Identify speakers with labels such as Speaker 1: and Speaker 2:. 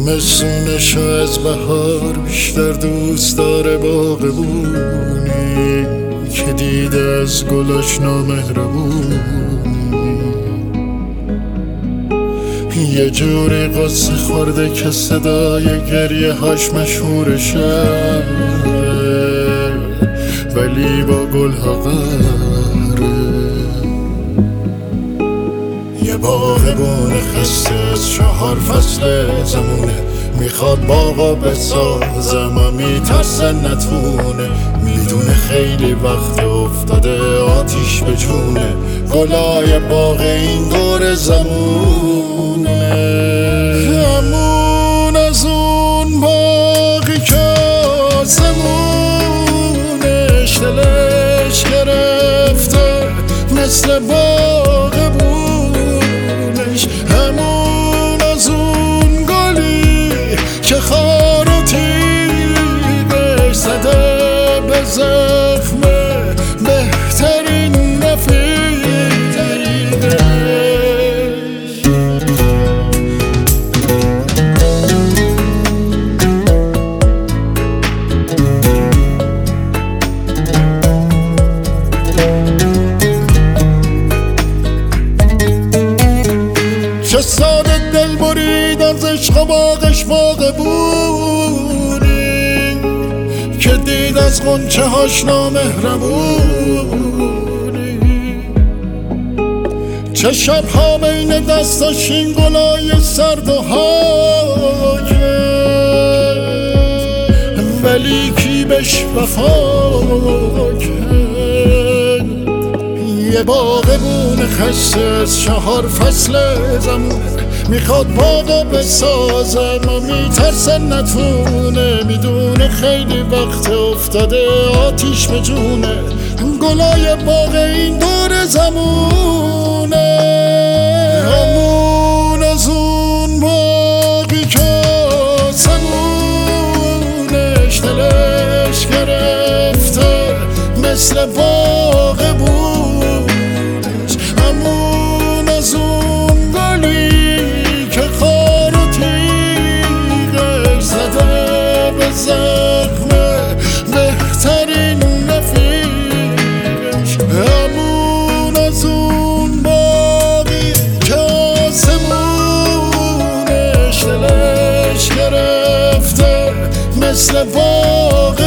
Speaker 1: زمستونشو از بهار بیشتر دوست داره باغبونی که دیده از گلاش نامهربونی. یه جوری قصه خورده که صدای گریه هاش مشهور شهر، ولی با گل ها قهره. یه باغبون خسته از 4 فصل زمونه، میخواد باغا بسازه اما میترسه نتونه. میدونه خیلی وقت افتاده آتیش به جونه، گلای باغ این دور زمونه. همون از اون باغی که آسمونش دلش گرفته مثل باغبونش. همون از اون گلی که خار و تیغش زده به زخم بهترین رفیقش. چه ساده دل برید از عشق و باغش باغبونی که دید از غنچه هاش نامهربونی. چه شبها بین دستاش این گلای سرد و هاکه، ولی کی بهش وفا کرد. یه باغبون خسته از 4 فصل زمونه، میخواد باغا بسازه اما میترسه نتونه. میدونه خیلی وقت افتاده آتیش به جونه، گلای باغ این دور زمونه. همون از اون باغی که آسمونش دلش گرفته مثل باغبونش. همون از اون گلی که خار و تیغش زده به زخم بهترین رفیقش. همون از اون باغی که آسمونش دلش گرفته مثل باغ